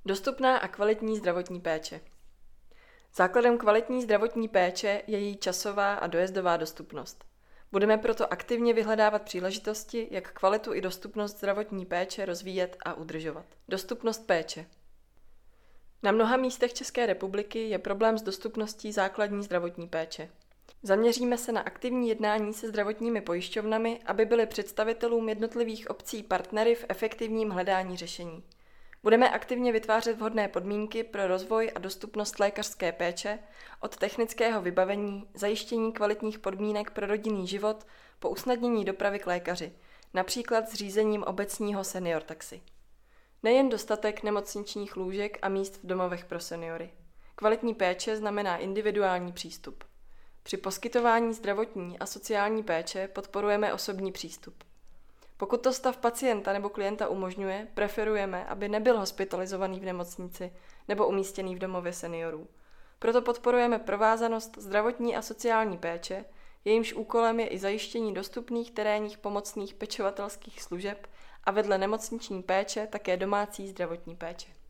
Dostupná a kvalitní zdravotní péče. Základem kvalitní zdravotní péče je její časová a dojezdová dostupnost. Budeme proto aktivně vyhledávat příležitosti, jak kvalitu i dostupnost zdravotní péče rozvíjet a udržovat. Dostupnost péče. Na mnoha místech České republiky je problém s dostupností základní zdravotní péče. Zaměříme se na aktivní jednání se zdravotními pojišťovnami, aby byly představitelům jednotlivých obcí partnery v efektivním hledání řešení. Budeme aktivně vytvářet vhodné podmínky pro rozvoj a dostupnost lékařské péče, od technického vybavení, zajištění kvalitních podmínek pro rodinný život po usnadnění dopravy k lékaři, například zřízením obecního senior taxi. Nejen dostatek nemocničních lůžek a míst v domovech pro seniory. Kvalitní péče znamená individuální přístup. Při poskytování zdravotní a sociální péče podporujeme osobní přístup. Pokud to stav pacienta nebo klienta umožňuje, preferujeme, aby nebyl hospitalizovaný v nemocnici nebo umístěný v domově seniorů. Proto podporujeme provázanost zdravotní a sociální péče, jejímž úkolem je i zajištění dostupných terénních pomocných pečovatelských služeb a vedle nemocniční péče také domácí zdravotní péče.